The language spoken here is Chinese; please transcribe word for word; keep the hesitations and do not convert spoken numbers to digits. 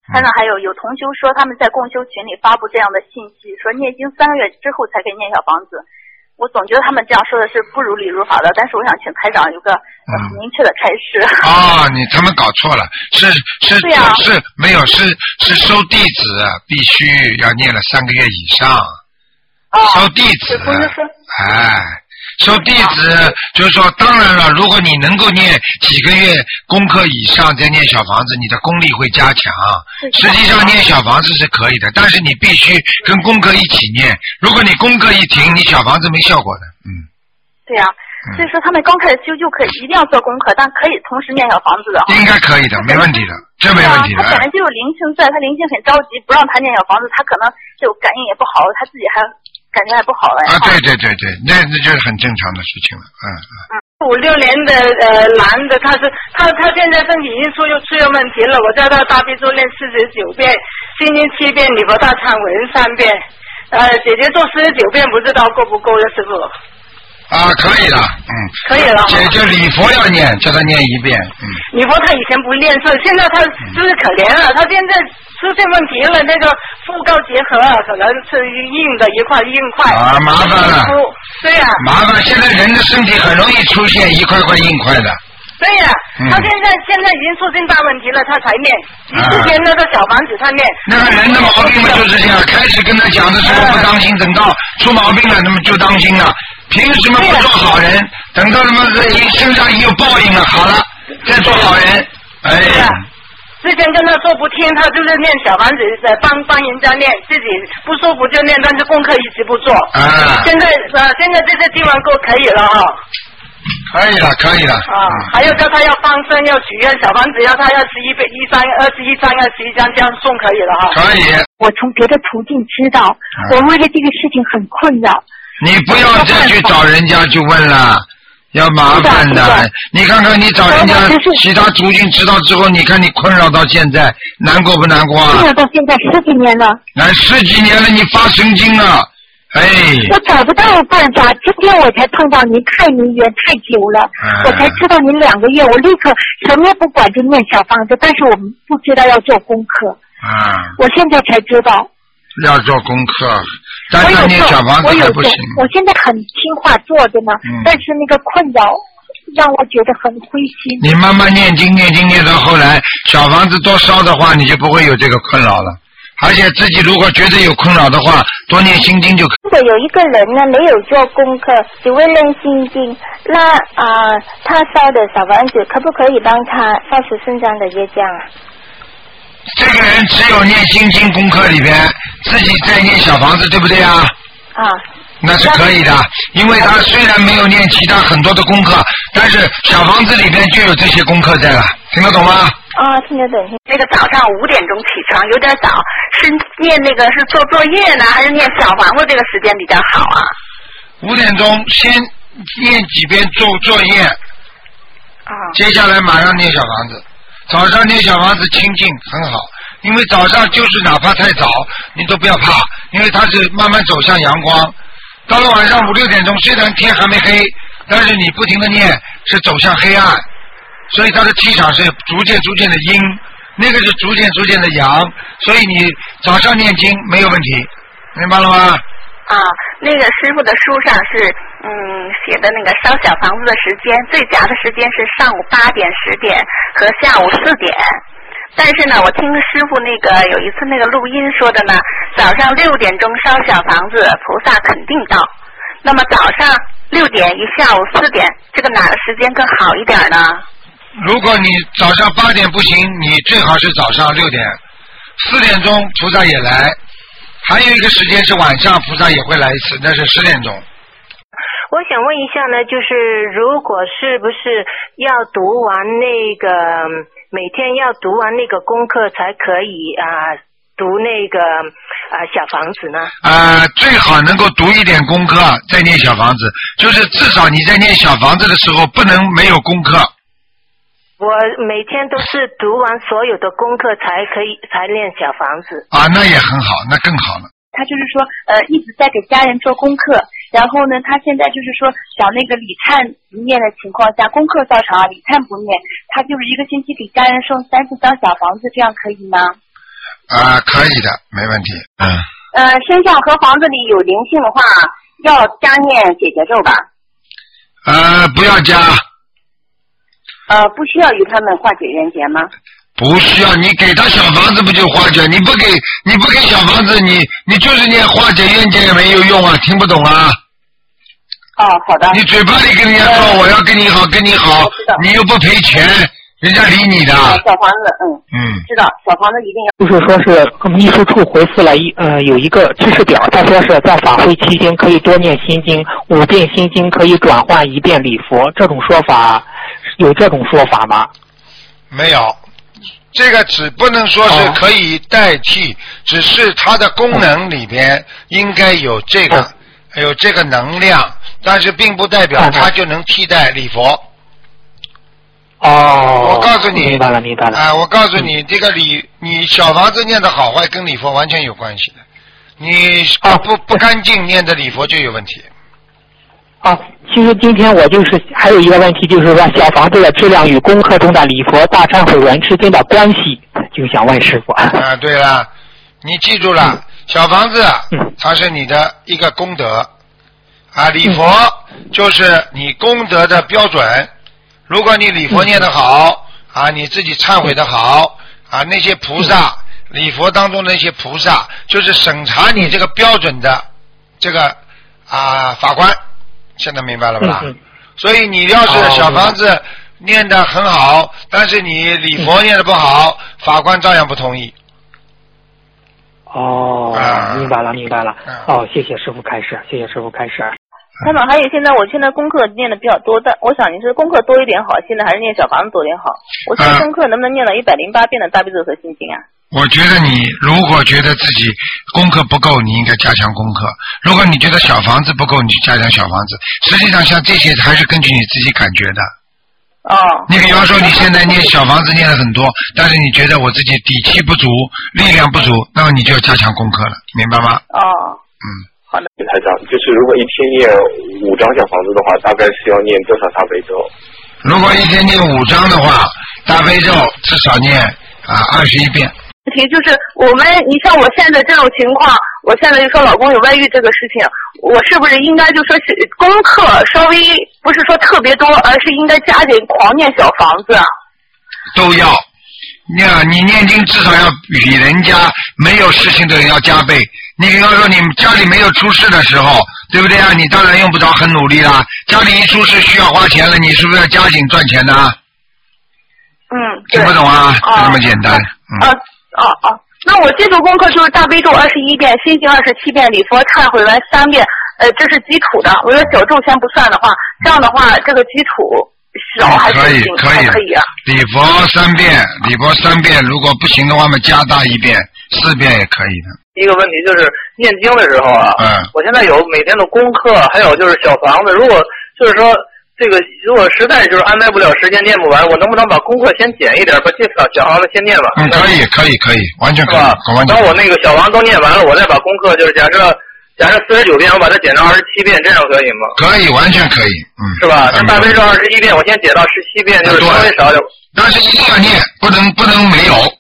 台长，还有有同修说他们在共修群里发布这样的信息，说念经三个月之后才可以念小房子。我总觉得他们这样说的是不如理如法的，但是我想请台长有个很明确的开示。 啊、哦，你他们搞错了，是是是、啊、是没有是是收弟子必须要念了三个月以上。哦，收弟子，哎。收弟子就是说，当然了，如果你能够念几个月功课以上再念小房子，你的功力会加强。实际上念小房子是可以的，但是你必须跟功课一起念。如果你功课一停，你小房子没效果的。嗯。对呀、啊，所以说他们刚开始修就可以一定要做功课，但可以同时念小房子的。应该可以的，没问题的，这没问题的。他本来就有灵性在，他灵性很着急，不让他念小房子，他可能就感应也不好，他自己还。感觉还不好了呀！啊，对对对对，那那就是很正常的事情了，嗯嗯。 五六年的呃男的，他是他他现在身体因素又出现问题了，我叫他大悲咒念四十九遍，心经七遍，礼佛大忏悔三遍，呃，姐姐做四十九遍，不知道够不够的，师傅。 啊，可以了，嗯。可以了。姐姐礼佛要念，叫他念一遍，嗯。 礼佛他以前不念，是现在他就是可怜了，他现在出现问题了，那个副高结合可能是硬的一块硬块。 啊，麻烦了。 对呀、啊。 麻烦，现在人的身体很容易出现一块块硬块的。 对呀、啊嗯，他现在现在已经出现大问题了，他才念。你之前那个小房子他念。 那个人的毛病嘛就是这样，开始跟他讲的时候不当心，等到出毛病了，那么就当心了。凭什么不做好人？等到什么一身上一有报应了，好了，再做好人。哎呀。 之前跟他说不听，他就是念小房子，帮帮人家念，自己不舒服就念，但是功课一直不做。啊。现在呃，现在这些经文够可以了哈、哦。 可以了，可以了。 啊，还有叫他要放生，要许愿，小房子要他要十一一张、二十一张、二十一张这样送可以了哈。 可以。 我从别的途径知道，嗯、我为了这个事情很困扰。 你不要再去找人家去问了，要麻烦的。你看看你找人家其他途径知道之后，你看你困扰到现在，难过不难过啊？ 困扰到现在十几年了。 那十几年了，你发神经了，哎。 我找不到办法，今天我才碰到您，太迷缘太久了、嗯，我才知道您两个月，我立刻什么也不管就念小房子，但是我们不知道要做功课。 啊、嗯。 我现在才知道。要做功课。但是念小房子还不行。 我现在很听话做着呢、嗯，但是那个困扰让我觉得很灰心。 你慢慢念经念经念到后来，小房子多烧的话，你就不会有这个困扰了。而且自己如果觉得有困扰的话，多念心经就可以。 如果有一个人呢没有做功课，只会念心经，那啊、呃，他烧的小房子可不可以帮他烧十四张的业障啊？ 这个人只有念心经功课里边，自己在念小房子，对不对啊？ 啊。 那是可以的，因为他虽然没有念其他很多的功课，但是小房子里边就有这些功课在了，听得懂吗？ 啊、哦，听得懂。 那个早上五点钟起床有点早，是念那个是做作业呢，还是念小房子这个时间比较好啊？ 五点钟先念几遍做作业， 啊、哦， 接下来马上念小房子。早上念小房子清静很好，因为早上就是哪怕太早，你都不要怕，因为它是慢慢走向阳光。到了晚上五六点钟，虽然天还没黑，但是你不停的念是走向黑暗，所以它的气场是逐渐逐渐的阴，那个是逐渐逐渐的阳，所以你早上念经没有问题，明白了吗？ 啊，那个师傅的书上是嗯写的那个烧小房子的时间，最佳的时间是上午八点、十点和下午四点。但是呢，我听师傅那个有一次那个录音说的呢，早上六点钟烧小房子，菩萨肯定到。那么早上六点与下午四点，这个哪个时间更好一点呢？ 如果你早上八点不行，你最好是早上六点，四点钟菩萨也来。还有一个时间是晚上，菩萨也会来一次，那是十点钟。 我想问一下呢，就是如果是不是要读完那个每天要读完那个功课才可以啊、呃、读那个啊、呃、小房子呢？ 啊、呃，最好能够读一点功课再念小房子，就是至少你在念小房子的时候不能没有功课。 我每天都是读完所有的功课才可以才练小房子啊，那也很好，那更好了。 他就是说，呃，一直在给家人做功课，然后呢，他现在就是说想那个礼忏不念的情况下，功课照常，礼忏不念，他就是一个星期给家人送三四张小房子，这样可以吗？ 啊，可以的，没问题。嗯。 呃，身上和房子里有灵性的话，要加念解结咒吧？ 呃，不要加。 呃，不需要与他们化解冤结吗？ 不需要，你给他小房子不就化解？你不给，你不给小房子，你你就是念化解冤结也没有用啊，听不懂啊？ 哦，好的。 你嘴巴里跟人家说、呃、我要跟你好，跟你好，你又不赔钱，人家理你的。 呃、小房子，嗯嗯，知道，小房子一定要。 就是说是秘书处回复了一呃有一个知识表，他说是在法会期间可以多念心经，五遍心经可以转换一遍礼佛，这种说法有这种说法吗？ 没有。这个只不能说是可以代替，哦、只是它的功能里边应该有这个、哦、有这个能量，但是并不代表它就能替代礼佛。 哦， 我告诉你， 明白了，明白了。 啊、呃，我告诉你，嗯、这个礼，你小房子念的好坏跟礼佛完全有关系的。你不、哦、不干净念的礼佛就有问题。 啊，其实今天我就是还有一个问题，就是说小房子的质量与功课中的礼佛大忏悔文之间的关系，就想问师傅。 啊，对了，你记住了，嗯、小房子、嗯、它是你的一个功德，啊，礼佛就是你功德的标准。如果你礼佛念得好，嗯、啊，你自己忏悔得好，啊，那些菩萨，礼佛当中的那些菩萨，就是审查你这个标准的这个啊法官。现在明白了吧啦？嗯嗯、所以你要是小房子念得很好，哦、但是你礼佛念得不好，嗯、法官照样不同意。 哦，啊、明白了，明白了。嗯、哦，谢谢师傅开示，谢谢师傅开示。 台长，还有现在我现在功课念的比较多，但我想你是功课多一点好，现在还是念小房子多点好？我现在功课能不能念到一百零八遍的大悲咒和心经啊？ 我觉得你如果觉得自己功课不够，你应该加强功课；如果你觉得小房子不够，你就加强小房子。实际上，像这些还是根据你自己感觉的。 哦。 你比方说，你现在念小房子念了很多，但是你觉得我自己底气不足、力量不足，那么你就要加强功课了，明白吗？ 哦。 嗯。 好的。 台长，就是如果一天念五张小房子的话，大概是要念多少大悲咒？ 如果一天念五张的话，大悲咒至少念啊二十一遍。 问题就是我们，你像我现在这种情况，我现在就说老公有外遇这个事情，我是不是应该就说是功课稍微不是说特别多，而是应该加紧狂念小房子？ 都要，那你念经至少要比人家没有事情的人要加倍。你比方说你家里没有出事的时候，对不对啊？你当然用不着很努力啦。家里一出事需要花钱了，你是不是要加紧赚钱呢？ 嗯， 听不懂啊？就这么简单。 嗯。啊哦哦，那我这组功课就是大悲咒二十一遍，心经二十七遍，礼佛忏悔文三遍，呃，这是基础的。我说小咒先不算的话，这样的话，这个基础少还是行、 哦、可以可以可以啊。 礼佛三遍，礼佛三遍，如果不行的话嘛，加大一遍，四遍也可以的。 一个问题就是念经的时候啊，嗯，我现在有每天的功课，还有就是小房子，如果就是说。这个如果实在就是安排不了时间念不完，我能不能把功课先减一点，把这小小房子先念完？ 嗯，可以，可以，可以，完全可以， 是吧？ 完全可以。 当我那个小房子都念完了，我再把功课就是假设假设四十九遍，我把它减到二十七遍，这样可以吗？ 可以，完全可以，嗯， 是吧？像大悲咒二十一遍，我先减到十七遍，就是稍微少点。 但是一定要念，不能不能没有。